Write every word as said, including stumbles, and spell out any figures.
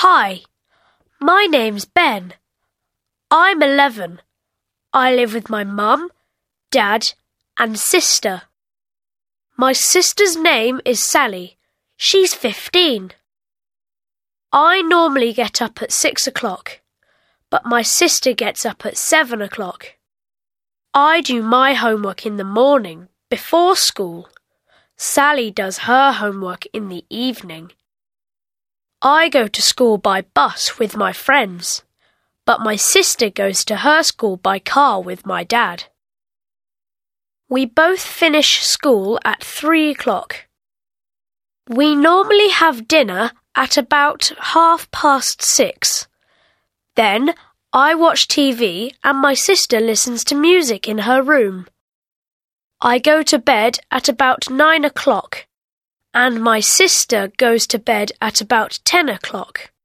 Hi, my name's Ben. I'm eleven. I live with my mum, dad, and sister. My sister's name is Sally. She's fifteen. I normally get up at six o'clock, but my sister gets up at seven o'clock. I do my homework in the morning, before school. Sally does her homework in the evening. I go to school by bus with my friends, but my sister goes to her school by car with my dad. We both finish school at three o'clock. We normally have dinner at about half past six. Then I watch T V and my sister listens to music in her room. I go to bed at about nine o'clock, and my sister goes to bed at about ten o'clock.